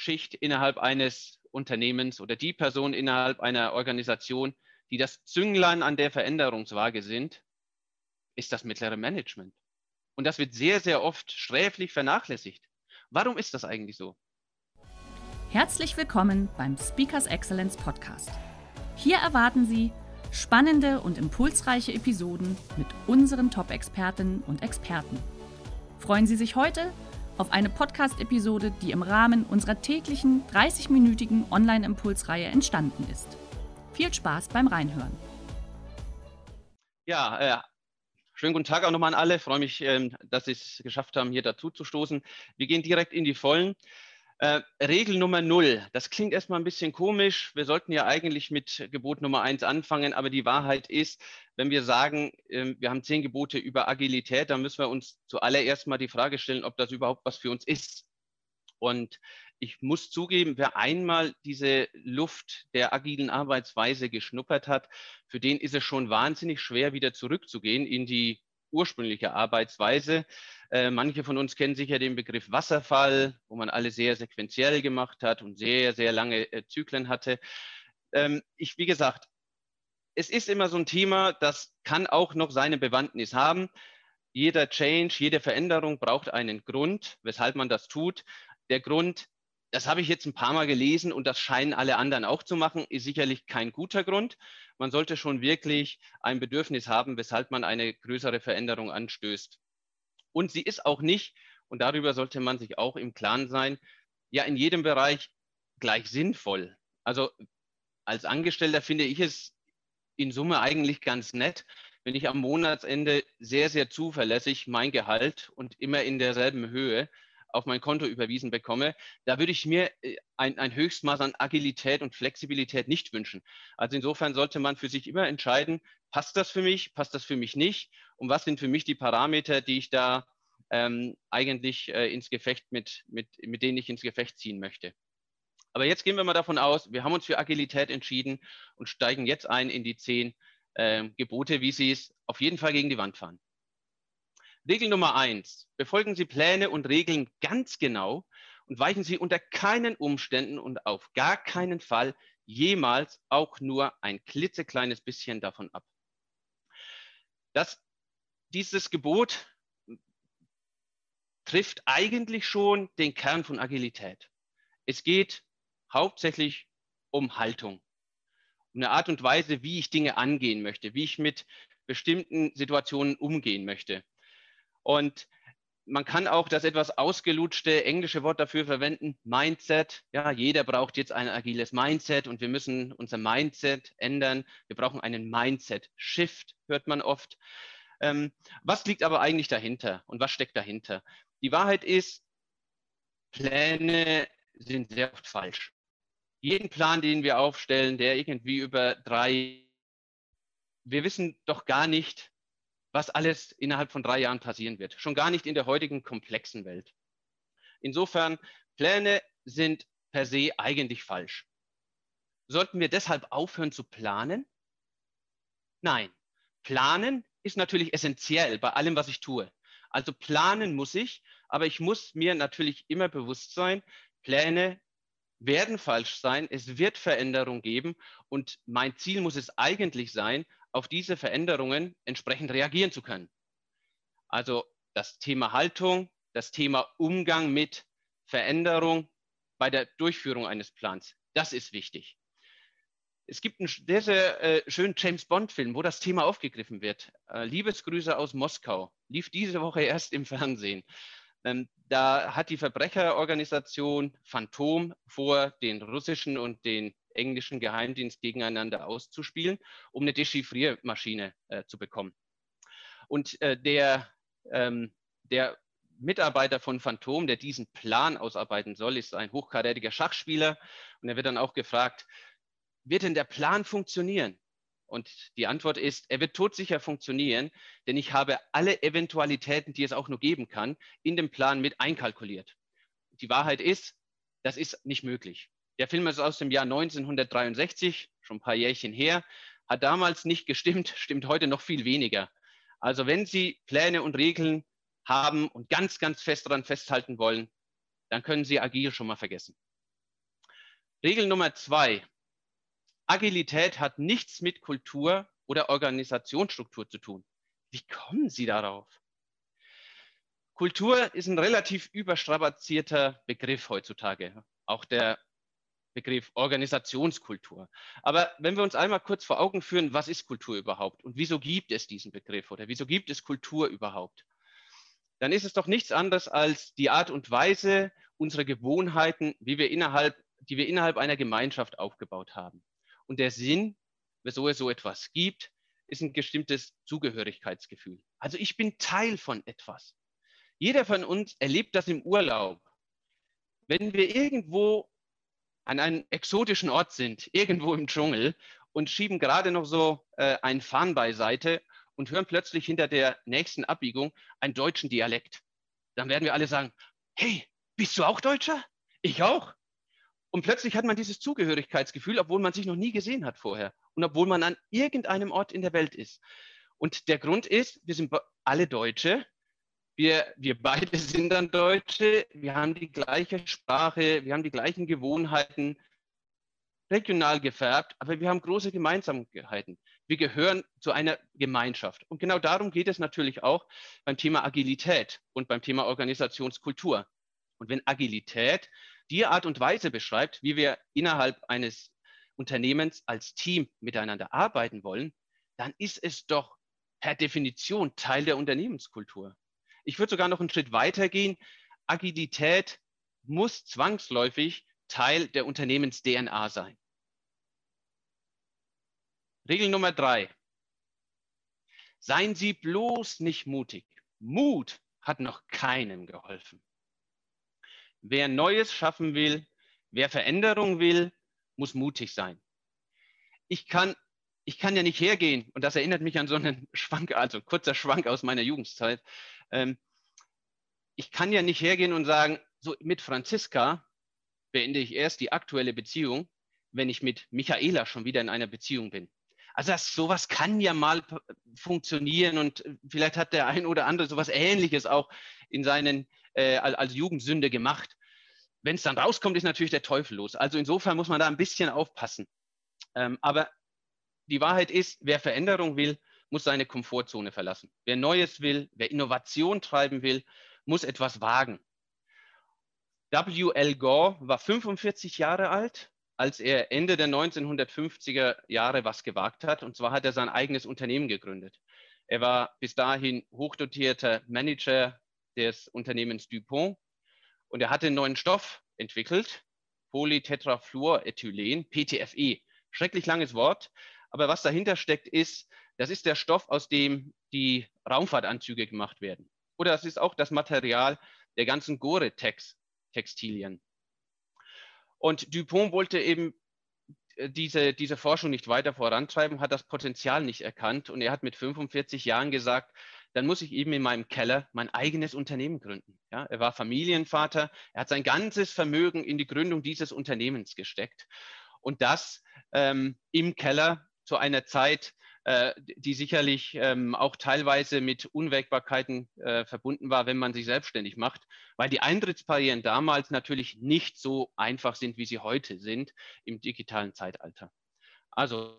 Schicht innerhalb eines Unternehmens oder die Person innerhalb einer Organisation, die das Zünglein an der Veränderungswaage sind, ist das mittlere Management. Und das wird sehr, sehr oft sträflich vernachlässigt. Warum ist das eigentlich so? Herzlich willkommen beim Speakers Excellence Podcast. Hier erwarten Sie spannende und impulsreiche Episoden mit unseren Top-Expertinnen und Experten. Freuen Sie sich heute auf eine Podcast-Episode, die im Rahmen unserer täglichen 30-minütigen Online-Impulsreihe entstanden ist. Viel Spaß beim Reinhören. Ja, schönen guten Tag auch nochmal an alle. Ich freue mich, dass Sie es geschafft haben, hier dazu zu stoßen. Wir gehen direkt in die Vollen. Regel Nummer 0. Das klingt erstmal ein bisschen komisch. Wir sollten ja eigentlich mit Gebot Nummer 1 anfangen, aber die Wahrheit ist, wenn wir sagen, wir haben 10 Gebote über Agilität, dann müssen wir uns zuallererst mal die Frage stellen, ob das überhaupt was für uns ist. Und ich muss zugeben, wer einmal diese Luft der agilen Arbeitsweise geschnuppert hat, für den ist es schon wahnsinnig schwer, wieder zurückzugehen in die ursprüngliche Arbeitsweise. Manche von uns kennen sicher den Begriff Wasserfall, wo man alles sehr sequenziell gemacht hat und sehr, sehr lange Zyklen hatte. Wie gesagt, es ist immer so ein Thema, das kann auch noch seine Bewandtnis haben. Jeder Change, jede Veränderung braucht einen Grund, weshalb man das tut. Der Grund, das habe ich jetzt ein paar Mal gelesen und das scheinen alle anderen auch zu machen, ist sicherlich kein guter Grund. Man sollte schon wirklich ein Bedürfnis haben, weshalb man eine größere Veränderung anstößt. Und sie ist auch nicht, und darüber sollte man sich auch im Klaren sein, ja in jedem Bereich gleich sinnvoll. Also als Angestellter finde ich es in Summe eigentlich ganz nett, wenn ich am Monatsende sehr, sehr zuverlässig mein Gehalt und immer in derselben Höhe auf mein Konto überwiesen bekomme. Da würde ich mir ein Höchstmaß an Agilität und Flexibilität nicht wünschen. Also insofern sollte man für sich immer entscheiden, passt das für mich nicht und was sind für mich die Parameter, die ich da eigentlich ins Gefecht mit denen ich ins Gefecht ziehen möchte. Aber jetzt gehen wir mal davon aus, wir haben uns für Agilität entschieden und steigen jetzt ein in die 10 Gebote, wie Sie es auf jeden Fall gegen die Wand fahren. Regel Nummer 1. Befolgen Sie Pläne und Regeln ganz genau und weichen Sie unter keinen Umständen und auf gar keinen Fall jemals auch nur ein klitzekleines bisschen davon ab. Dieses Gebot trifft eigentlich schon den Kern von Agilität. Es geht hauptsächlich um Haltung, um eine Art und Weise, wie ich Dinge angehen möchte, wie ich mit bestimmten Situationen umgehen möchte. Und man kann auch das etwas ausgelutschte englische Wort dafür verwenden, Mindset. Ja, jeder braucht jetzt ein agiles Mindset und wir müssen unser Mindset ändern. Wir brauchen einen Mindset-Shift, hört man oft. Was liegt aber eigentlich dahinter und was steckt dahinter? Die Wahrheit ist, Pläne sind sehr oft falsch. Jeden Plan, den wir aufstellen, der irgendwie wir wissen doch gar nicht, was alles innerhalb von 3 Jahren passieren wird. Schon gar nicht in der heutigen komplexen Welt. Insofern, Pläne sind per se eigentlich falsch. Sollten wir deshalb aufhören zu planen? Nein. Planen ist natürlich essentiell bei allem, was ich tue. Also planen muss ich, aber ich muss mir natürlich immer bewusst sein, Pläne werden falsch sein, es wird Veränderungen geben und mein Ziel muss es eigentlich sein, auf diese Veränderungen entsprechend reagieren zu können. Also das Thema Haltung, das Thema Umgang mit Veränderung bei der Durchführung eines Plans, das ist wichtig. Es gibt einen sehr, sehr schönen James-Bond-Film, wo das Thema aufgegriffen wird. Liebesgrüße aus Moskau, lief diese Woche erst im Fernsehen. Da hat die Verbrecherorganisation Phantom vor, den russischen und den englischen Geheimdienst gegeneinander auszuspielen, um eine Dechiffriermaschine zu bekommen. Und der Mitarbeiter von Phantom, der diesen Plan ausarbeiten soll, ist ein hochkarätiger Schachspieler. Und er wird dann auch gefragt, wird denn der Plan funktionieren? Und die Antwort ist, er wird todsicher funktionieren, denn ich habe alle Eventualitäten, die es auch nur geben kann, in dem Plan mit einkalkuliert. Die Wahrheit ist, das ist nicht möglich. Der Film ist aus dem Jahr 1963, schon ein paar Jährchen her, hat damals nicht gestimmt, stimmt heute noch viel weniger. Also wenn Sie Pläne und Regeln haben und ganz, ganz fest daran festhalten wollen, dann können Sie agil schon mal vergessen. Regel Nummer 2. Agilität hat nichts mit Kultur oder Organisationsstruktur zu tun. Wie kommen Sie darauf? Kultur ist ein relativ überstrapazierter Begriff heutzutage, auch der Begriff Organisationskultur. Aber wenn wir uns einmal kurz vor Augen führen, was ist Kultur überhaupt und wieso gibt es diesen Begriff oder wieso gibt es Kultur überhaupt, dann ist es doch nichts anderes als die Art und Weise, unsere Gewohnheiten, die wir innerhalb einer Gemeinschaft aufgebaut haben. Und der Sinn, wieso es so etwas gibt, ist ein bestimmtes Zugehörigkeitsgefühl. Also ich bin Teil von etwas. Jeder von uns erlebt das im Urlaub. Wenn wir irgendwo an einem exotischen Ort sind, irgendwo im Dschungel und schieben gerade noch so ein Farn beiseite und hören plötzlich hinter der nächsten Abbiegung einen deutschen Dialekt, dann werden wir alle sagen, hey, bist du auch Deutscher? Ich auch. Und plötzlich hat man dieses Zugehörigkeitsgefühl, obwohl man sich noch nie gesehen hat vorher und obwohl man an irgendeinem Ort in der Welt ist. Und der Grund ist, wir sind alle Deutsche. Wir beide sind dann Deutsche, wir haben die gleiche Sprache, wir haben die gleichen Gewohnheiten, regional gefärbt, aber wir haben große Gemeinsamkeiten. Wir gehören zu einer Gemeinschaft. Und genau darum geht es natürlich auch beim Thema Agilität und beim Thema Organisationskultur. Und wenn Agilität die Art und Weise beschreibt, wie wir innerhalb eines Unternehmens als Team miteinander arbeiten wollen, dann ist es doch per Definition Teil der Unternehmenskultur. Ich würde sogar noch einen Schritt weiter gehen. Agilität muss zwangsläufig Teil der Unternehmens-DNA sein. Regel Nummer 3. Seien Sie bloß nicht mutig. Mut hat noch keinem geholfen. Wer Neues schaffen will, wer Veränderung will, muss mutig sein. Ich kann ja nicht hergehen, und das erinnert mich an so einen Schwank, also kurzer Schwank aus meiner Jugendzeit. Ich kann ja nicht hergehen und sagen, so mit Franziska beende ich erst die aktuelle Beziehung, wenn ich mit Michaela schon wieder in einer Beziehung bin. Also sowas kann ja mal funktionieren und vielleicht hat der ein oder andere sowas Ähnliches auch in seinen als Jugendsünde gemacht. Wenn es dann rauskommt, ist natürlich der Teufel los. Also insofern muss man da ein bisschen aufpassen. Aber die Wahrheit ist, wer Veränderung will, muss seine Komfortzone verlassen. Wer Neues will, wer Innovation treiben will, muss etwas wagen. W.L. Gore war 45 Jahre alt, als er Ende der 1950er Jahre was gewagt hat. Und zwar hat er sein eigenes Unternehmen gegründet. Er war bis dahin hochdotierter Manager des Unternehmens DuPont und er hatte einen neuen Stoff entwickelt, Polytetrafluorethylen, PTFE. Schrecklich langes Wort, aber was dahinter steckt ist, das ist der Stoff, aus dem die Raumfahrtanzüge gemacht werden. Oder das ist auch das Material der ganzen Gore-Tex-Textilien. Und DuPont wollte eben diese Forschung nicht weiter vorantreiben, hat das Potenzial nicht erkannt und er hat mit 45 Jahren gesagt, dann muss ich eben in meinem Keller mein eigenes Unternehmen gründen. Ja, er war Familienvater, er hat sein ganzes Vermögen in die Gründung dieses Unternehmens gesteckt und das im Keller zu einer Zeit, die sicherlich auch teilweise mit Unwägbarkeiten verbunden war, wenn man sich selbstständig macht, weil die Eintrittsbarrieren damals natürlich nicht so einfach sind, wie sie heute sind im digitalen Zeitalter. Also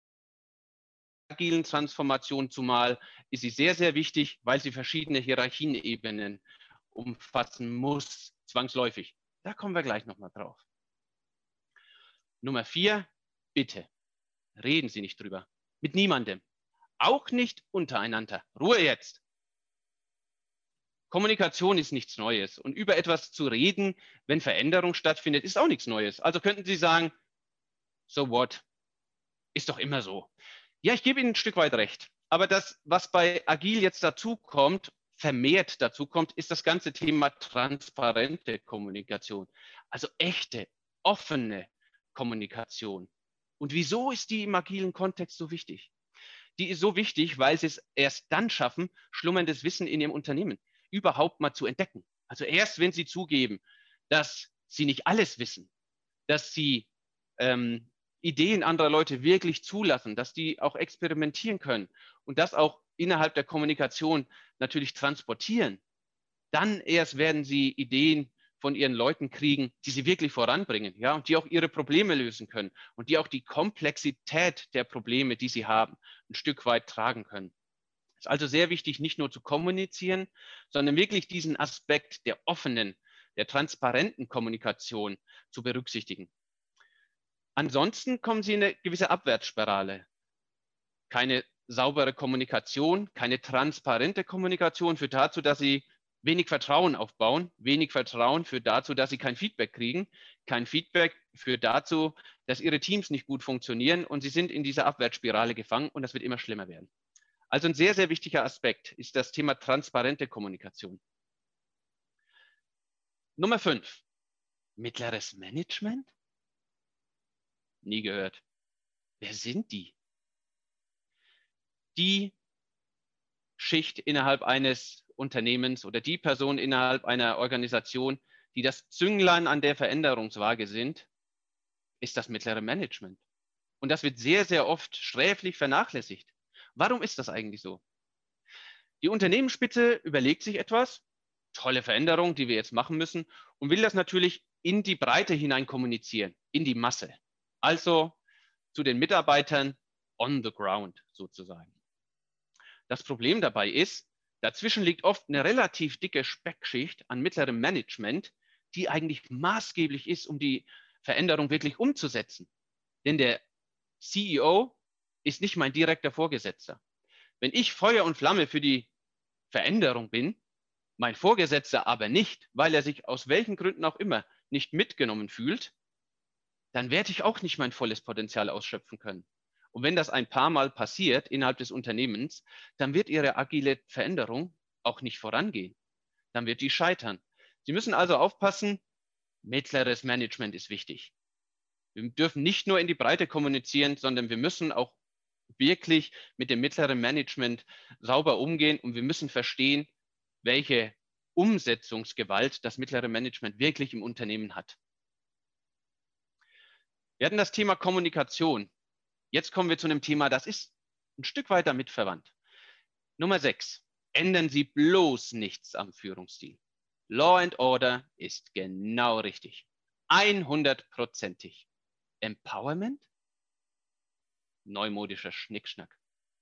agilen Transformation zumal ist sie sehr, sehr wichtig, weil sie verschiedene Hierarchienebenen umfassen muss, zwangsläufig. Da kommen wir gleich nochmal drauf. Nummer 4, bitte, reden Sie nicht drüber. Mit niemandem. Auch nicht untereinander. Ruhe jetzt. Kommunikation ist nichts Neues. Und über etwas zu reden, wenn Veränderung stattfindet, ist auch nichts Neues. Also könnten Sie sagen, so what? Ist doch immer so. Ja, ich gebe Ihnen ein Stück weit recht. Aber das, was bei Agil jetzt dazukommt, vermehrt dazukommt, ist das ganze Thema transparente Kommunikation. Also echte, offene Kommunikation. Und wieso ist die im agilen Kontext so wichtig? Die ist so wichtig, weil sie es erst dann schaffen, schlummerndes Wissen in ihrem Unternehmen überhaupt mal zu entdecken. Also erst, wenn sie zugeben, dass sie nicht alles wissen, dass sie Ideen anderer Leute wirklich zulassen, dass die auch experimentieren können und das auch innerhalb der Kommunikation natürlich transportieren, dann erst werden sie Ideen von ihren Leuten kriegen, die sie wirklich voranbringen, ja, und die auch ihre Probleme lösen können und die auch die Komplexität der Probleme, die sie haben, ein Stück weit tragen können. Es ist also sehr wichtig, nicht nur zu kommunizieren, sondern wirklich diesen Aspekt der offenen, der transparenten Kommunikation zu berücksichtigen. Ansonsten kommen Sie in eine gewisse Abwärtsspirale. Keine saubere Kommunikation, keine transparente Kommunikation führt dazu, dass Sie wenig Vertrauen aufbauen. Wenig Vertrauen führt dazu, dass Sie kein Feedback kriegen. Kein Feedback führt dazu, dass Ihre Teams nicht gut funktionieren und Sie sind in dieser Abwärtsspirale gefangen und das wird immer schlimmer werden. Also ein sehr, sehr wichtiger Aspekt ist das Thema transparente Kommunikation. Nummer 5. Mittleres Management? Nie gehört. Wer sind die? Die Schicht innerhalb eines Unternehmens oder die Person innerhalb einer Organisation, die das Zünglein an der Veränderungswaage sind, ist das mittlere Management. Und das wird sehr, sehr oft sträflich vernachlässigt. Warum ist das eigentlich so? Die Unternehmensspitze überlegt sich etwas, tolle Veränderung, die wir jetzt machen müssen, und will das natürlich in die Breite hinein kommunizieren, in die Masse. Also zu den Mitarbeitern on the ground sozusagen. Das Problem dabei ist, dazwischen liegt oft eine relativ dicke Speckschicht an mittlerem Management, die eigentlich maßgeblich ist, um die Veränderung wirklich umzusetzen. Denn der CEO ist nicht mein direkter Vorgesetzter. Wenn ich Feuer und Flamme für die Veränderung bin, mein Vorgesetzter aber nicht, weil er sich aus welchen Gründen auch immer nicht mitgenommen fühlt, dann werde ich auch nicht mein volles Potenzial ausschöpfen können. Und wenn das ein paar Mal passiert innerhalb des Unternehmens, dann wird Ihre agile Veränderung auch nicht vorangehen. Dann wird die scheitern. Sie müssen also aufpassen, mittleres Management ist wichtig. Wir dürfen nicht nur in die Breite kommunizieren, sondern wir müssen auch wirklich mit dem mittleren Management sauber umgehen und wir müssen verstehen, welche Umsetzungsgewalt das mittlere Management wirklich im Unternehmen hat. Wir hatten das Thema Kommunikation. Jetzt kommen wir zu einem Thema, das ist ein Stück weit damit verwandt. Nummer 6. Ändern Sie bloß nichts am Führungsstil. Law and Order ist genau richtig. 100%ig. Empowerment? Neumodischer Schnickschnack.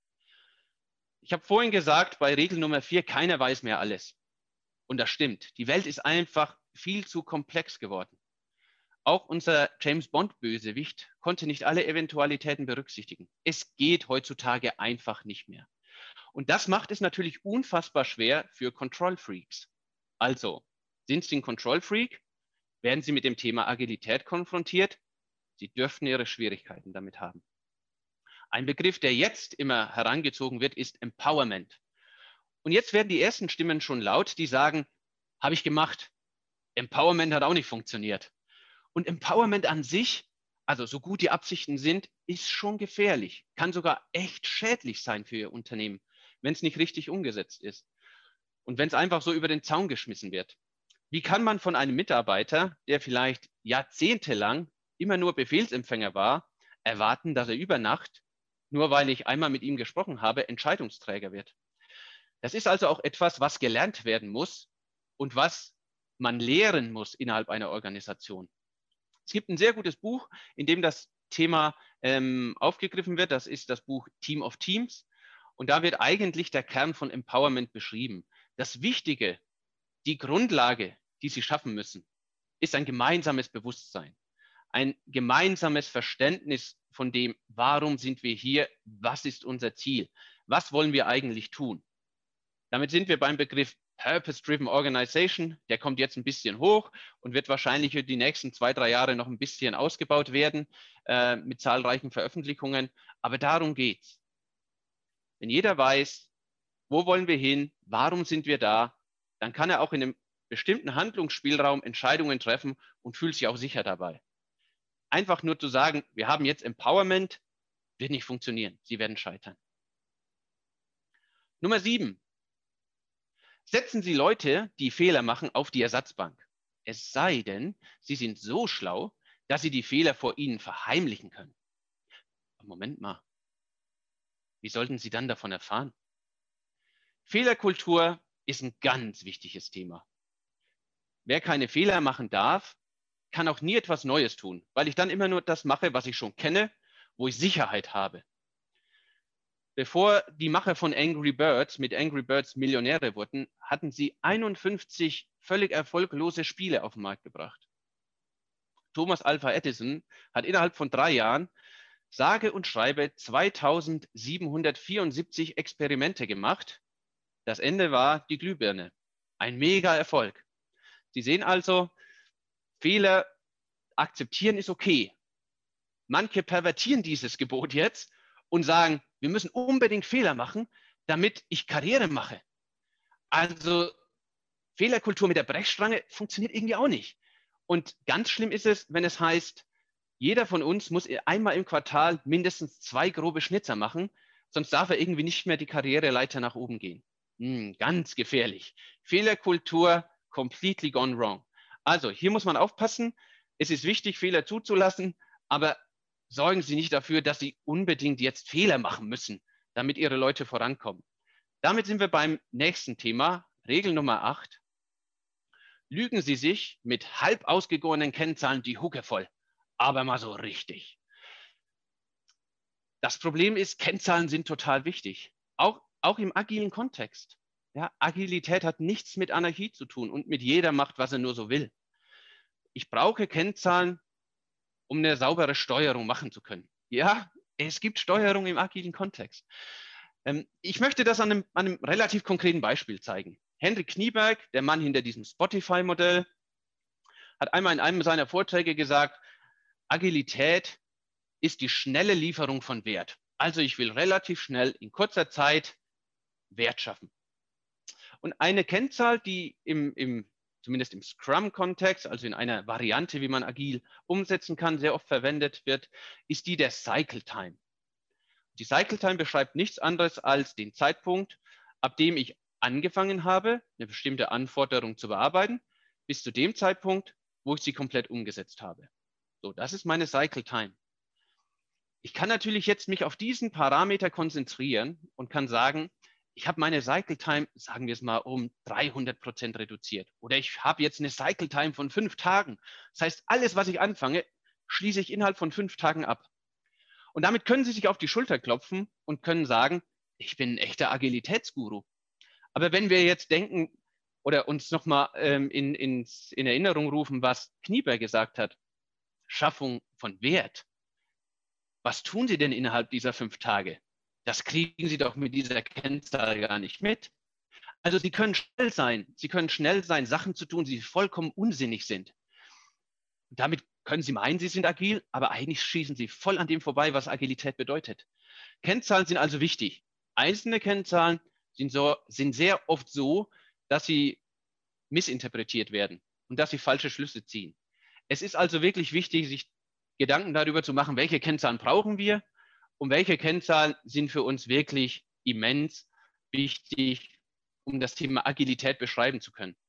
Ich habe vorhin gesagt, bei Regel Nummer 4, keiner weiß mehr alles. Und das stimmt. Die Welt ist einfach viel zu komplex geworden. Auch unser James-Bond-Bösewicht konnte nicht alle Eventualitäten berücksichtigen. Es geht heutzutage einfach nicht mehr. Und das macht es natürlich unfassbar schwer für Control-Freaks. Also, sind Sie ein Control-Freak? Werden Sie mit dem Thema Agilität konfrontiert? Sie dürften Ihre Schwierigkeiten damit haben. Ein Begriff, der jetzt immer herangezogen wird, ist Empowerment. Und jetzt werden die ersten Stimmen schon laut, die sagen, habe ich gemacht. Empowerment hat auch nicht funktioniert. Und Empowerment an sich, also so gut die Absichten sind, ist schon gefährlich, kann sogar echt schädlich sein für Ihr Unternehmen, wenn es nicht richtig umgesetzt ist und wenn es einfach so über den Zaun geschmissen wird. Wie kann man von einem Mitarbeiter, der vielleicht jahrzehntelang immer nur Befehlsempfänger war, erwarten, dass er über Nacht, nur weil ich einmal mit ihm gesprochen habe, Entscheidungsträger wird? Das ist also auch etwas, was gelernt werden muss und was man lehren muss innerhalb einer Organisation. Es gibt ein sehr gutes Buch, in dem das Thema aufgegriffen wird. Das ist das Buch Team of Teams. Und da wird eigentlich der Kern von Empowerment beschrieben. Das Wichtige, die Grundlage, die Sie schaffen müssen, ist ein gemeinsames Bewusstsein. Ein gemeinsames Verständnis von dem, warum sind wir hier, was ist unser Ziel, was wollen wir eigentlich tun. Damit sind wir beim Begriff Purpose-Driven Organization. Der kommt jetzt ein bisschen hoch und wird wahrscheinlich für die nächsten 2-3 Jahre noch ein bisschen ausgebaut werden mit zahlreichen Veröffentlichungen. Aber darum geht's. Wenn jeder weiß, wo wollen wir hin, warum sind wir da, dann kann er auch in einem bestimmten Handlungsspielraum Entscheidungen treffen und fühlt sich auch sicher dabei. Einfach nur zu sagen, wir haben jetzt Empowerment, wird nicht funktionieren. Sie werden scheitern. Nummer 7. Setzen Sie Leute, die Fehler machen, auf die Ersatzbank. Es sei denn, sie sind so schlau, dass sie die Fehler vor Ihnen verheimlichen können. Moment mal. Wie sollten Sie dann davon erfahren? Fehlerkultur ist ein ganz wichtiges Thema. wer keine Fehler machen darf, kann auch nie etwas Neues tun, weil ich dann immer nur das mache, was ich schon kenne, wo ich Sicherheit habe. Bevor die Macher von Angry Birds mit Angry Birds Millionäre wurden, hatten sie 51 völlig erfolglose Spiele auf den Markt gebracht. Thomas Alva Edison hat innerhalb von 3 Jahren sage und schreibe 2774 Experimente gemacht. Das Ende war die Glühbirne. Ein mega Erfolg. Sie sehen also, Fehler akzeptieren ist okay. Manche pervertieren dieses Gebot jetzt und sagen, wir müssen unbedingt Fehler machen, damit ich Karriere mache. Also Fehlerkultur mit der Brechstange funktioniert irgendwie auch nicht. Und ganz schlimm ist es, wenn es heißt, jeder von uns muss einmal im Quartal mindestens 2 grobe Schnitzer machen, sonst darf er irgendwie nicht mehr die Karriereleiter nach oben gehen. Ganz gefährlich. Fehlerkultur completely gone wrong. Also hier muss man aufpassen. Es ist wichtig, Fehler zuzulassen, aber sorgen Sie nicht dafür, dass Sie unbedingt jetzt Fehler machen müssen, damit Ihre Leute vorankommen. Damit sind wir beim nächsten Thema, Regel Nummer 8. Lügen Sie sich mit halb ausgegorenen Kennzahlen die Hucke voll, aber mal so richtig. Das Problem ist, Kennzahlen sind total wichtig, auch im agilen Kontext. Ja, Agilität hat nichts mit Anarchie zu tun und mit jeder macht, was er nur so will. Ich brauche Kennzahlen, um eine saubere Steuerung machen zu können. Ja, es gibt Steuerung im agilen Kontext. Ich möchte das an einem relativ konkreten Beispiel zeigen. Henrik Knieberg, der Mann hinter diesem Spotify-Modell, hat einmal in einem seiner Vorträge gesagt, Agilität ist die schnelle Lieferung von Wert. Also ich will relativ schnell in kurzer Zeit Wert schaffen. Und eine Kennzahl, die zumindest im Scrum-Kontext, also in einer Variante, wie man agil umsetzen kann, sehr oft verwendet wird, ist die der Cycle Time. Die Cycle Time beschreibt nichts anderes als den Zeitpunkt, ab dem ich angefangen habe, eine bestimmte Anforderung zu bearbeiten, bis zu dem Zeitpunkt, wo ich sie komplett umgesetzt habe. So, das ist meine Cycle Time. Ich kann natürlich jetzt mich auf diesen Parameter konzentrieren und kann sagen, ich habe meine Cycle Time, sagen wir es mal, um 300% reduziert. Oder ich habe jetzt eine Cycle Time von 5 Tagen. Das heißt, alles, was ich anfange, schließe ich innerhalb von 5 Tagen ab. Und damit können Sie sich auf die Schulter klopfen und können sagen, ich bin ein echter Agilitätsguru. Aber wenn wir jetzt denken oder uns nochmal in Erinnerung rufen, was Knieberg gesagt hat, Schaffung von Wert. Was tun Sie denn innerhalb dieser 5 Tage? Das kriegen Sie doch mit dieser Kennzahl gar nicht mit. Also Sie können schnell sein. Sie können schnell sein, Sachen zu tun, die vollkommen unsinnig sind. Und damit können Sie meinen, Sie sind agil, aber eigentlich schießen Sie voll an dem vorbei, was Agilität bedeutet. Kennzahlen sind also wichtig. Einzelne Kennzahlen sind sehr oft so, dass sie missinterpretiert werden und dass sie falsche Schlüsse ziehen. Es ist also wirklich wichtig, sich Gedanken darüber zu machen, welche Kennzahlen brauchen wir und welche Kennzahlen sind für uns wirklich immens wichtig, um das Thema Agilität beschreiben zu können.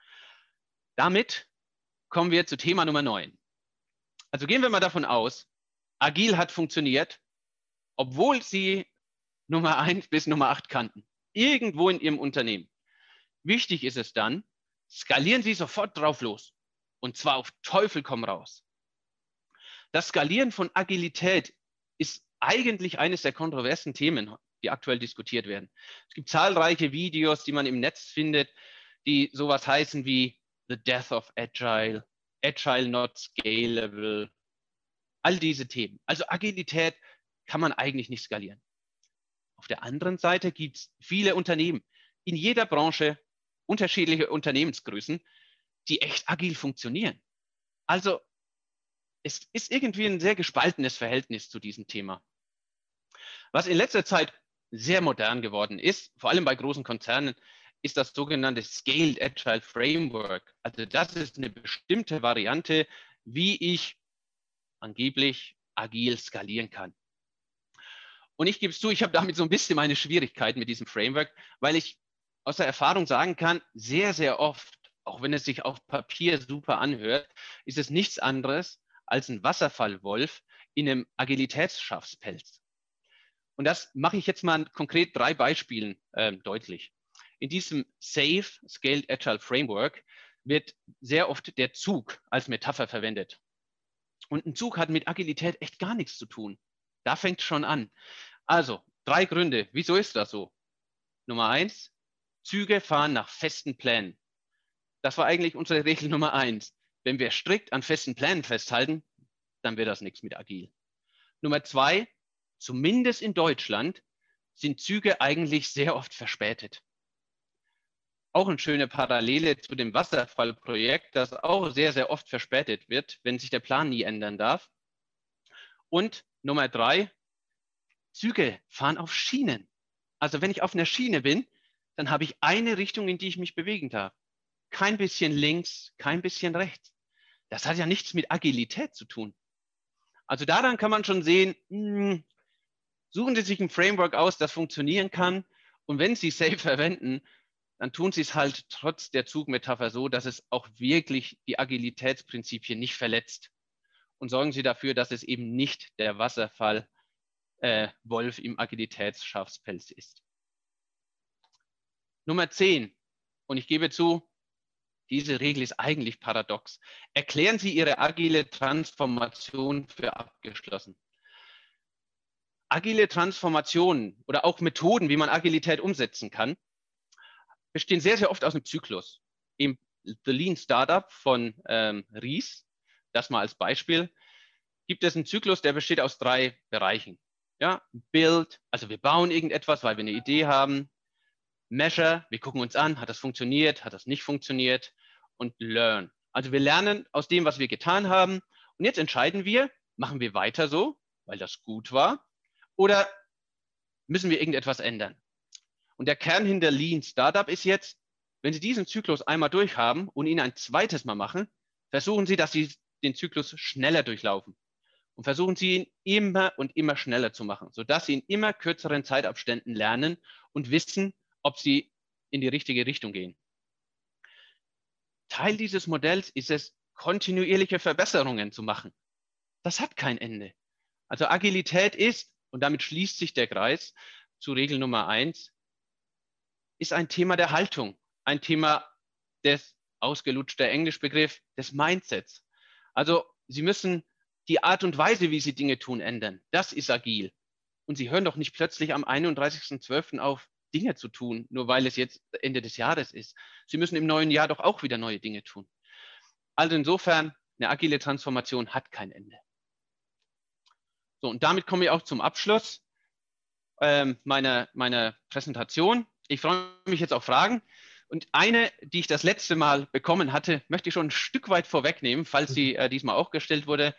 Damit kommen wir zu Thema Nummer 9. Also gehen wir mal davon aus, agil hat funktioniert, obwohl Sie Nummer 1 bis Nummer 8 kannten, irgendwo in Ihrem Unternehmen. Wichtig ist es dann, skalieren Sie sofort drauf los und zwar auf Teufel komm raus. Das Skalieren von Agilität ist eigentlich eines der kontroversen Themen, die aktuell diskutiert werden. Es gibt zahlreiche Videos, die man im Netz findet, die sowas heißen wie The Death of Agile, Agile not scalable, all diese Themen. Also Agilität kann man eigentlich nicht skalieren. Auf der anderen Seite gibt es viele Unternehmen in jeder Branche, unterschiedliche Unternehmensgrößen, die echt agil funktionieren. Also es ist irgendwie ein sehr gespaltenes Verhältnis zu diesem Thema. Was in letzter Zeit sehr modern geworden ist, vor allem bei großen Konzernen, ist das sogenannte Scaled Agile Framework. Also das ist eine bestimmte Variante, wie ich angeblich agil skalieren kann. Und ich gebe es zu, ich habe damit so ein bisschen meine Schwierigkeiten mit diesem Framework, weil ich aus der Erfahrung sagen kann, sehr, sehr oft, auch wenn es sich auf Papier super anhört, ist es nichts anderes als ein Wasserfallwolf in einem Agilitätsschafspelz. Und das mache ich jetzt mal konkret 3 Beispielen deutlich. In diesem SAFe, Scaled Agile Framework, wird sehr oft der Zug als Metapher verwendet. Und ein Zug hat mit Agilität echt gar nichts zu tun. Da fängt es schon an. Also, 3 Gründe. Wieso ist das so? Nummer 1, Züge fahren nach festen Plänen. Das war eigentlich unsere Regel Nummer 1. Wenn wir strikt an festen Plänen festhalten, dann wird das nichts mit agil. Nummer 2, zumindest in Deutschland sind Züge eigentlich sehr oft verspätet. Auch eine schöne Parallele zu dem Wasserfallprojekt, das auch sehr, sehr oft verspätet wird, wenn sich der Plan nie ändern darf. Und Nummer 3, Züge fahren auf Schienen. Also wenn ich auf einer Schiene bin, dann habe ich eine Richtung, in die ich mich bewegen darf. Kein bisschen links, kein bisschen rechts. Das hat ja nichts mit Agilität zu tun. Also daran kann man schon sehen, suchen Sie sich ein Framework aus, das funktionieren kann. Und wenn Sie Safe verwenden, dann tun Sie es halt trotz der Zugmetapher so, dass es auch wirklich die Agilitätsprinzipien nicht verletzt. Und sorgen Sie dafür, dass es eben nicht der Wasserfall Wolf im Agilitätsschafspelz ist. Nummer 10. Und ich gebe zu, diese Regel ist eigentlich paradox. Erklären Sie Ihre agile Transformation für abgeschlossen. Agile Transformationen oder auch Methoden, wie man Agilität umsetzen kann, bestehen sehr, sehr oft aus einem Zyklus. Im The Lean Startup von Ries, das mal als Beispiel, gibt es einen Zyklus, der besteht aus 3 Bereichen. Ja, Build, also wir bauen irgendetwas, weil wir eine Idee haben. Measure, wir gucken uns an, hat das funktioniert, hat das nicht funktioniert. Und Learn, also wir lernen aus dem, was wir getan haben. Und jetzt entscheiden wir, machen wir weiter so, weil das gut war, oder müssen wir irgendetwas ändern? Und der Kern hinter Lean Startup ist jetzt, wenn Sie diesen Zyklus einmal durchhaben und ihn ein zweites Mal machen, versuchen Sie, dass Sie den Zyklus schneller durchlaufen. Und versuchen Sie ihn immer und immer schneller zu machen, sodass Sie in immer kürzeren Zeitabständen lernen und wissen, ob Sie in die richtige Richtung gehen. Teil dieses Modells ist es, kontinuierliche Verbesserungen zu machen. Das hat kein Ende. Also Agilität ist, und damit schließt sich der Kreis zu Regel Nummer 1, ist ein Thema der Haltung, ein Thema des, ausgelutschter Englischbegriff, des Mindsets. Also Sie müssen die Art und Weise, wie Sie Dinge tun, ändern. Das ist agil. Und Sie hören doch nicht plötzlich am 31.12. auf, Dinge zu tun, nur weil es jetzt Ende des Jahres ist. Sie müssen im neuen Jahr doch auch wieder neue Dinge tun. Also insofern, eine agile Transformation hat kein Ende. So, und damit komme ich auch zum Abschluss meiner Präsentation. Ich freue mich jetzt auf Fragen. Und eine, die ich das letzte Mal bekommen hatte, möchte ich schon ein Stück weit vorwegnehmen, falls sie diesmal auch gestellt wurde.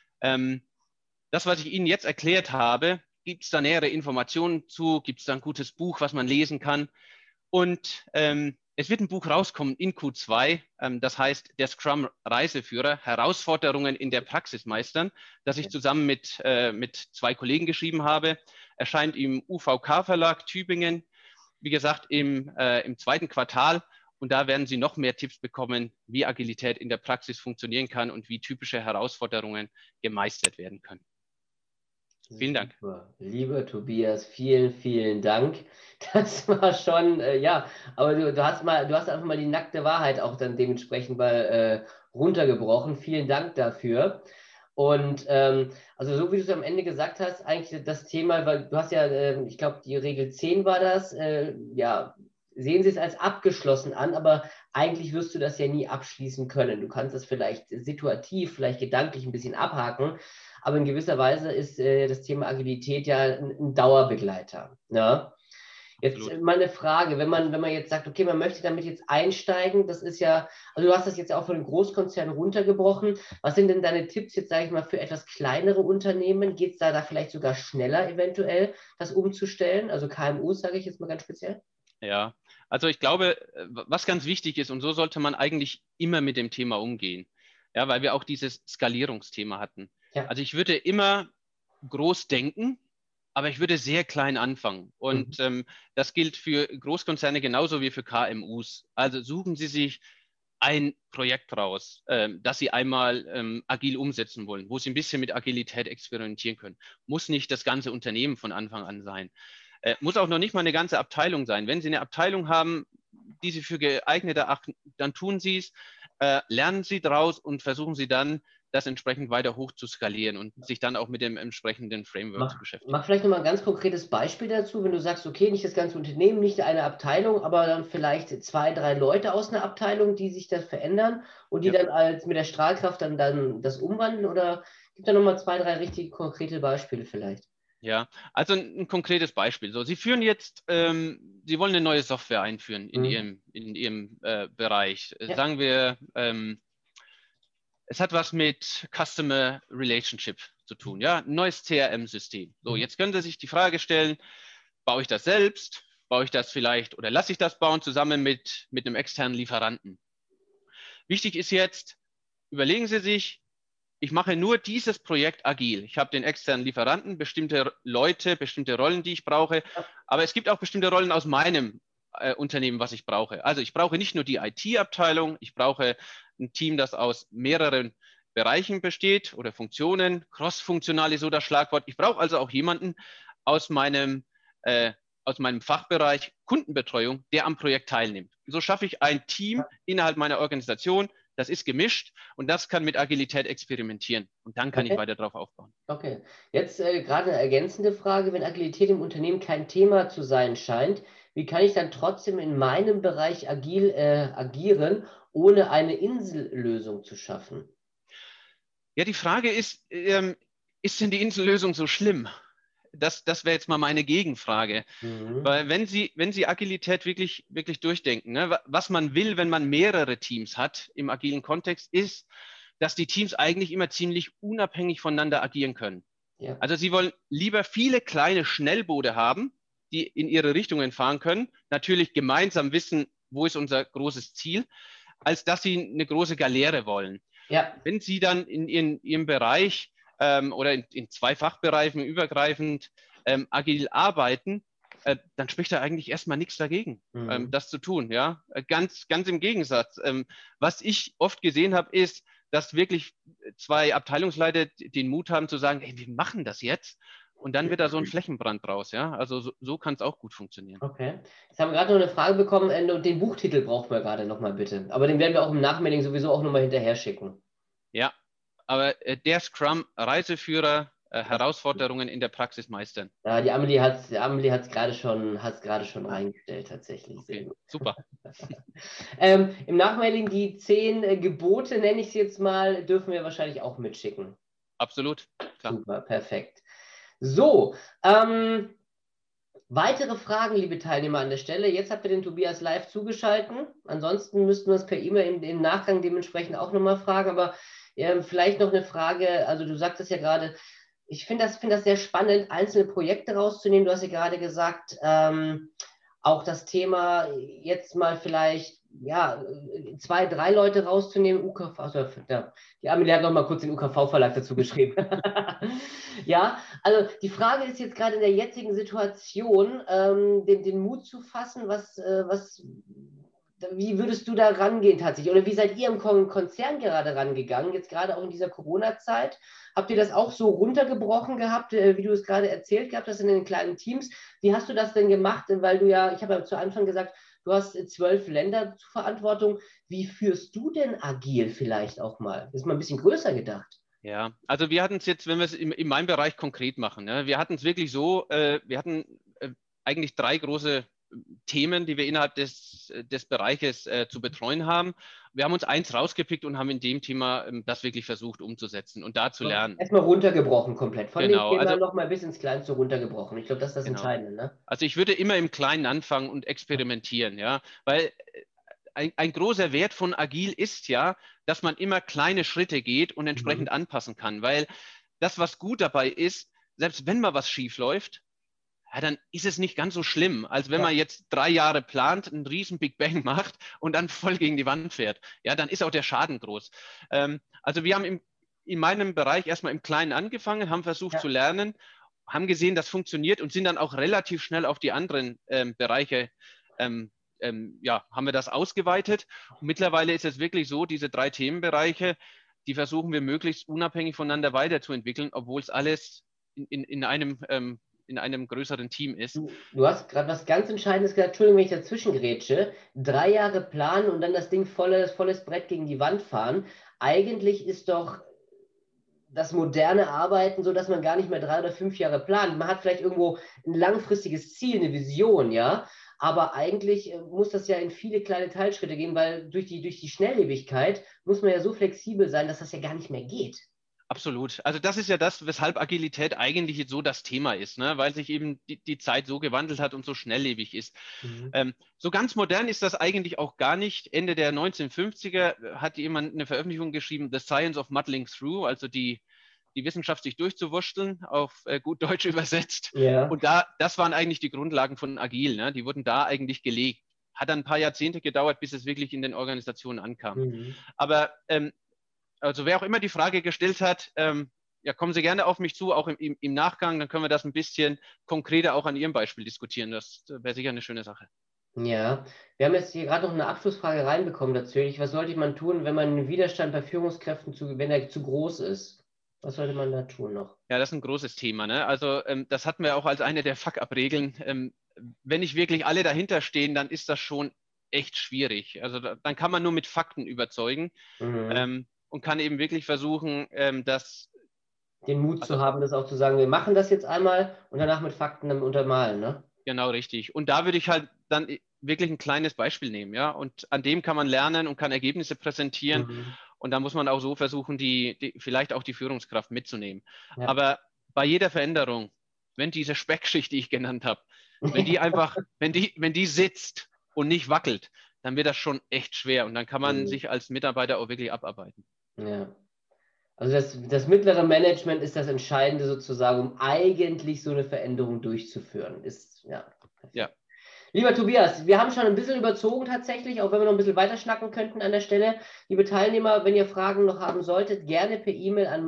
Das, was ich Ihnen jetzt erklärt habe, gibt es da nähere Informationen zu? Gibt es da ein gutes Buch, was man lesen kann? Und es wird ein Buch rauskommen in Q2, das heißt der Scrum-Reiseführer, Herausforderungen in der Praxis meistern, das ich zusammen mit 2 Kollegen geschrieben habe. Erscheint im UVK-Verlag Tübingen, wie gesagt, im 2. Quartal. Und da werden Sie noch mehr Tipps bekommen, wie Agilität in der Praxis funktionieren kann und wie typische Herausforderungen gemeistert werden können. Vielen Dank. Super. Lieber Tobias, vielen, vielen Dank. Das war schon, ja, aber du hast einfach mal die nackte Wahrheit auch dann dementsprechend mal runtergebrochen. Vielen Dank dafür. Und also so wie du es am Ende gesagt hast, eigentlich das Thema, weil du hast ja, ich glaube, die Regel 10 war das, ja, sehen Sie es als abgeschlossen an, aber eigentlich wirst du das ja nie abschließen können. Du kannst das vielleicht situativ, vielleicht gedanklich ein bisschen abhaken, aber in gewisser Weise ist das Thema Agilität ja ein Dauerbegleiter. Ja? Jetzt mal eine Frage, wenn man jetzt sagt, okay, man möchte damit jetzt einsteigen, das ist ja, also du hast das jetzt auch von den Großkonzernen runtergebrochen. Was sind denn deine Tipps jetzt, sage ich mal, für etwas kleinere Unternehmen? Geht es da vielleicht sogar schneller eventuell, das umzustellen? Also KMUs, sage ich jetzt mal ganz speziell. Ja, also ich glaube, was ganz wichtig ist, und so sollte man eigentlich immer mit dem Thema umgehen, ja, weil wir auch dieses Skalierungsthema hatten. Ja. Also ich würde immer groß denken, aber ich würde sehr klein anfangen. Und das gilt für Großkonzerne genauso wie für KMUs. Also suchen Sie sich ein Projekt raus, das Sie einmal agil umsetzen wollen, wo Sie ein bisschen mit Agilität experimentieren können. Muss nicht das ganze Unternehmen von Anfang an sein. Muss auch noch nicht mal eine ganze Abteilung sein. Wenn Sie eine Abteilung haben, die Sie für geeignet erachten, dann tun Sie es. lernen Sie daraus und versuchen Sie dann, das entsprechend weiter hoch zu skalieren und sich dann auch mit dem entsprechenden Framework zu beschäftigen. Mach vielleicht nochmal ein ganz konkretes Beispiel dazu, wenn du sagst, okay, nicht das ganze Unternehmen, nicht eine Abteilung, aber dann vielleicht 2, 3 Leute aus einer Abteilung, die sich das verändern und die dann als mit der Strahlkraft dann das umwandeln, oder gibt da nochmal 2, 3 richtig konkrete Beispiele vielleicht? Ja, also ein konkretes Beispiel. So, Sie führen jetzt, Sie wollen eine neue Software einführen in Ihrem Bereich. Sagen wir, es hat was mit Customer Relationship zu tun, ja, ein neues CRM-System. So, jetzt können Sie sich die Frage stellen, baue ich das selbst, baue ich das vielleicht oder lasse ich das bauen zusammen mit einem externen Lieferanten? Wichtig ist jetzt, überlegen Sie sich, ich mache nur dieses Projekt agil. Ich habe den externen Lieferanten, bestimmte Leute, bestimmte Rollen, die ich brauche, aber es gibt auch bestimmte Rollen aus meinem Unternehmen, was ich brauche. Also ich brauche nicht nur die IT-Abteilung, ich brauche ein Team, das aus mehreren Bereichen besteht oder Funktionen. Cross-funktional ist so das Schlagwort. Ich brauche also auch jemanden aus meinem Fachbereich Kundenbetreuung, der am Projekt teilnimmt. So schaffe ich ein Team innerhalb meiner Organisation, das ist gemischt und das kann mit Agilität experimentieren. Und dann kann ich weiter darauf aufbauen. Okay. Jetzt gerade eine ergänzende Frage. Wenn Agilität im Unternehmen kein Thema zu sein scheint, wie kann ich dann trotzdem in meinem Bereich agil agieren, ohne eine Insellösung zu schaffen? Ja, die Frage ist, ist denn die Insellösung so schlimm? Das wäre jetzt mal meine Gegenfrage. Weil wenn Sie Agilität wirklich durchdenken, ne, was man will, wenn man mehrere Teams hat im agilen Kontext, ist, dass die Teams eigentlich immer ziemlich unabhängig voneinander agieren können. Ja. Also Sie wollen lieber viele kleine Schnellboote haben, die in ihre Richtungen fahren können, natürlich gemeinsam wissen, wo ist unser großes Ziel, als dass Sie eine große Galeere wollen. Ja. Wenn Sie dann in Ihrem Bereich oder in 2 Fachbereichen übergreifend agil arbeiten, dann spricht da eigentlich erstmal nichts dagegen, das zu tun. Ja? Ganz im Gegensatz. Was ich oft gesehen habe, ist, dass wirklich 2 Abteilungsleiter den Mut haben zu sagen, hey, wir machen das jetzt. Und dann wird da so ein Flächenbrand draus. Ja? Also so kann es auch gut funktionieren. Okay. Jetzt haben wir gerade noch eine Frage bekommen. Den Buchtitel brauchen wir gerade nochmal bitte. Aber den werden wir auch im Nachmailing sowieso auch nochmal hinterher schicken. Ja, aber der Scrum Reiseführer, Herausforderungen in der Praxis meistern. Ja, die Amelie hat es gerade schon reingestellt, tatsächlich. Okay, super. Im Nachmailing die 10 Gebote, nenne ich sie jetzt mal, dürfen wir wahrscheinlich auch mitschicken. Absolut, klar. Super, perfekt. So, weitere Fragen, liebe Teilnehmer an der Stelle. Jetzt habt ihr den Tobias live zugeschalten. Ansonsten müssten wir es per E-Mail im Nachgang dementsprechend auch nochmal fragen. Aber vielleicht noch eine Frage, also du sagtest ja gerade, ich finde das sehr spannend, einzelne Projekte rauszunehmen. Du hast ja gerade gesagt, auch das Thema jetzt mal vielleicht, ja, 2, 3 Leute rauszunehmen, UKV, also, ja, die Amelie hat noch mal kurz den UKV-Verlag dazu geschrieben. Ja, also die Frage ist jetzt gerade in der jetzigen Situation, den Mut zu fassen, wie würdest du da rangehen tatsächlich? Oder wie seid ihr im Konzern gerade rangegangen, jetzt gerade auch in dieser Corona-Zeit? Habt ihr das auch so runtergebrochen gehabt, wie du es gerade erzählt gehabt hast in den kleinen Teams? Wie hast du das denn gemacht? Weil du ja, ich habe ja zu Anfang gesagt, du hast 12 Länder zur Verantwortung. Wie führst du denn agil vielleicht auch mal? Das ist mal ein bisschen größer gedacht. Ja, also wir hatten es jetzt, wenn wir es in meinem Bereich konkret machen, ne, wir hatten es wirklich so, wir hatten eigentlich 3 große Themen, die wir innerhalb des Bereiches zu betreuen haben. Wir haben uns eins rausgepickt und haben in dem Thema das wirklich versucht umzusetzen und da zu lernen. Erstmal runtergebrochen komplett. Von dem Thema noch mal bis ins Kleinste runtergebrochen. Ich glaube, das ist das Entscheidende. Ne? Also ich würde immer im Kleinen anfangen und experimentieren, ja, weil ein großer Wert von Agil ist ja, dass man immer kleine Schritte geht und entsprechend anpassen kann, weil das, was gut dabei ist, selbst wenn mal was schief läuft, ja, dann ist es nicht ganz so schlimm, als wenn man jetzt 3 Jahre plant, einen riesen Big Bang macht und dann voll gegen die Wand fährt. Ja, dann ist auch der Schaden groß. Also wir haben in meinem Bereich erstmal im Kleinen angefangen, haben versucht zu lernen, haben gesehen, das funktioniert und sind dann auch relativ schnell auf die anderen Bereiche haben wir das ausgeweitet. Und mittlerweile ist es wirklich so, diese 3 Themenbereiche, die versuchen wir möglichst unabhängig voneinander weiterzuentwickeln, obwohl es alles in einem in einem größeren Team ist. Du hast gerade was ganz Entscheidendes gesagt, Entschuldigung, wenn ich dazwischen grätsche. 3 Jahre planen und dann das Ding volles Brett gegen die Wand fahren. Eigentlich ist doch das moderne Arbeiten so, dass man gar nicht mehr 3 oder 5 Jahre plant. Man hat vielleicht irgendwo ein langfristiges Ziel, eine Vision, ja. Aber eigentlich muss das ja in viele kleine Teilschritte gehen, weil durch die Schnelllebigkeit muss man ja so flexibel sein, dass das ja gar nicht mehr geht. Absolut. Also das ist ja das, weshalb Agilität eigentlich jetzt so das Thema ist, ne? Weil sich eben die Zeit so gewandelt hat und so schnelllebig ist. So ganz modern ist das eigentlich auch gar nicht. Ende der 1950er hat jemand eine Veröffentlichung geschrieben, The Science of Muddling Through, also die Wissenschaft, sich durchzuwursteln, auf gut Deutsch übersetzt. Ja. Und das waren eigentlich die Grundlagen von Agil, ne? Die wurden da eigentlich gelegt. Hat dann ein paar Jahrzehnte gedauert, bis es wirklich in den Organisationen ankam. Aber also wer auch immer die Frage gestellt hat, ja, kommen Sie gerne auf mich zu, auch im Nachgang, dann können wir das ein bisschen konkreter auch an Ihrem Beispiel diskutieren. Das wäre sicher eine schöne Sache. Ja, wir haben jetzt hier gerade noch eine Abschlussfrage reinbekommen dazu. Was sollte man tun, wenn man einen Widerstand bei Führungskräften, wenn er zu groß ist? Was sollte man da tun noch? Ja, das ist ein großes Thema, ne? Also das hatten wir auch als eine der Fuck-up-Regeln. Wenn nicht wirklich alle dahinter stehen, dann ist das schon echt schwierig. Also dann kann man nur mit Fakten überzeugen. Und kann eben wirklich versuchen, den Mut zu haben, das auch zu sagen, wir machen das jetzt einmal und danach mit Fakten dann untermalen, ne? Genau, richtig. Und da würde ich halt dann wirklich ein kleines Beispiel nehmen, ja. Und an dem kann man lernen und kann Ergebnisse präsentieren. Und da muss man auch so versuchen, vielleicht auch die Führungskraft mitzunehmen. Ja. Aber bei jeder Veränderung, wenn diese Speckschicht, die ich genannt habe, wenn die sitzt und nicht wackelt, dann wird das schon echt schwer. Und dann kann man sich als Mitarbeiter auch wirklich abarbeiten. Ja. Also das mittlere Management ist das Entscheidende sozusagen, um eigentlich so eine Veränderung durchzuführen. Ja. Lieber Tobias, wir haben schon ein bisschen überzogen tatsächlich, auch wenn wir noch ein bisschen weiter schnacken könnten an der Stelle. Liebe Teilnehmer, wenn ihr Fragen noch haben solltet, gerne per E-Mail an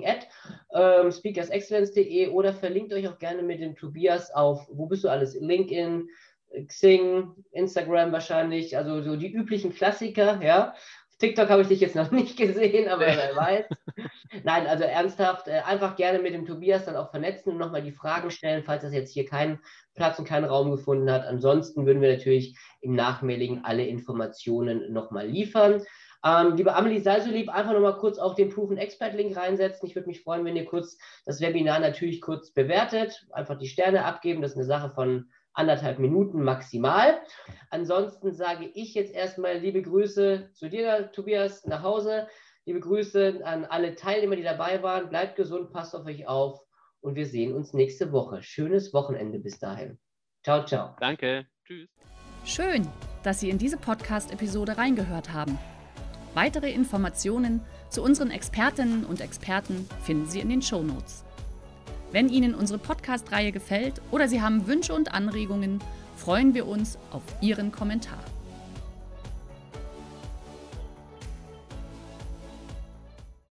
marketing@speakersexcellence.de oder verlinkt euch auch gerne mit dem Tobias auf, wo bist du alles? LinkedIn, Xing, Instagram wahrscheinlich, also so die üblichen Klassiker, ja. TikTok habe ich dich jetzt noch nicht gesehen, aber wer weiß. Nein, also ernsthaft, einfach gerne mit dem Tobias dann auch vernetzen und nochmal die Fragen stellen, falls das jetzt hier keinen Platz und keinen Raum gefunden hat. Ansonsten würden wir natürlich im Nachmailing alle Informationen nochmal liefern. Liebe Amelie, sei so lieb, einfach nochmal kurz auch den Proven Expert Link reinsetzen. Ich würde mich freuen, wenn ihr kurz das Webinar natürlich kurz bewertet, einfach die Sterne abgeben. Das ist eine Sache von 1,5 Minuten maximal. Ansonsten sage ich jetzt erstmal liebe Grüße zu dir, Tobias, nach Hause. Liebe Grüße an alle Teilnehmer, die dabei waren. Bleibt gesund, passt auf euch auf und wir sehen uns nächste Woche. Schönes Wochenende bis dahin. Ciao, ciao. Danke. Tschüss. Schön, dass Sie in diese Podcast-Episode reingehört haben. Weitere Informationen zu unseren Expertinnen und Experten finden Sie in den Shownotes. Wenn Ihnen unsere Podcast-Reihe gefällt oder Sie haben Wünsche und Anregungen, freuen wir uns auf Ihren Kommentar.